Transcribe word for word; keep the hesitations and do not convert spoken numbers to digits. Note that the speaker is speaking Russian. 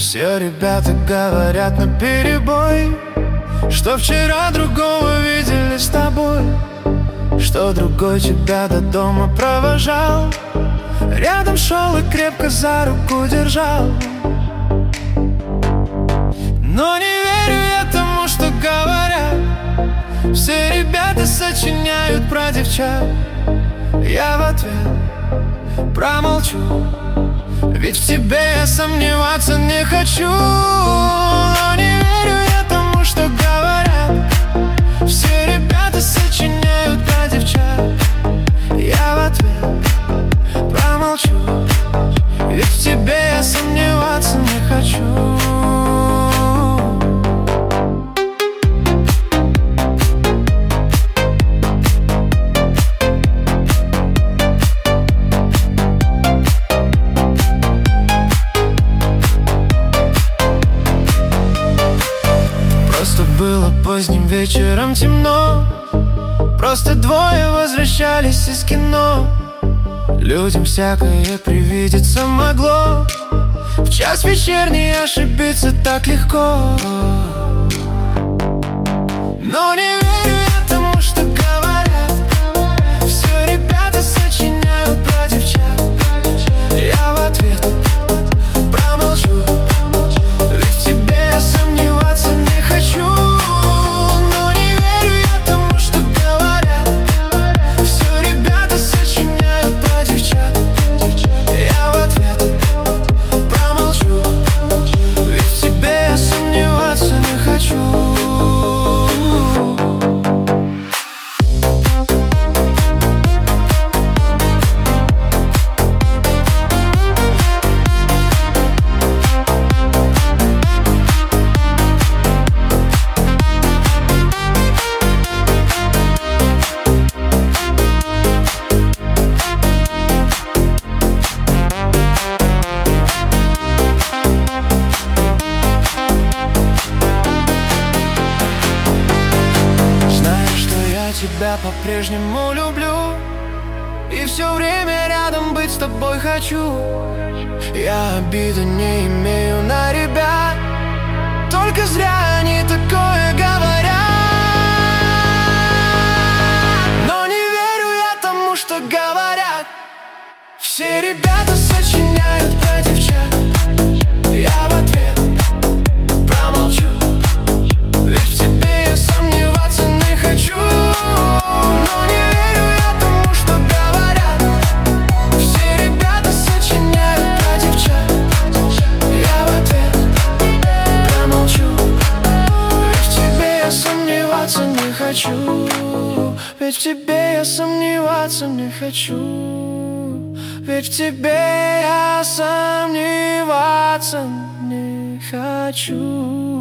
Все ребята говорят наперебой, что вчера другого видели с тобой, что другой тебя до дома провожал, рядом шел и крепко за руку держал. Но не верю я тому, что говорят. Все ребята сочиняют про девчат. Я в ответ промолчу, ведь в тебе я сомневаться не хочу. Но не верю я тому, что говорят. Все ребята сочиняют про девчат. Я в ответ промолчу, ведь в тебе я сомневаться не хочу. Было поздним вечером темно, просто двое возвращались из кино. Людям всякое привидеться могло, в час вечерний ошибиться так легко. Но не верю я тому, что говорят. Все ребята сочиняют про девчат. Я в ответ промолчу, ведь в тебе я сомневаться не хочу. Тебя по-прежнему люблю, и все время рядом быть с тобой хочу. Я обиды не имею на ребят, только зря они такое говорят. Но не верю я тому, что говорят. Все ребята сочиняют про девчат. Я в ответ промолчу, ведь в тебе я сомневаться не хочу. Но не верю я тому, что говорят. Все ребята сочиняют про девчат. Я в ответ промолчу, ведь в тебе я сомневаться не хочу. Ведь в тебе я сомневаться не хочу. Ведь в тебе я сомневаться не хочу.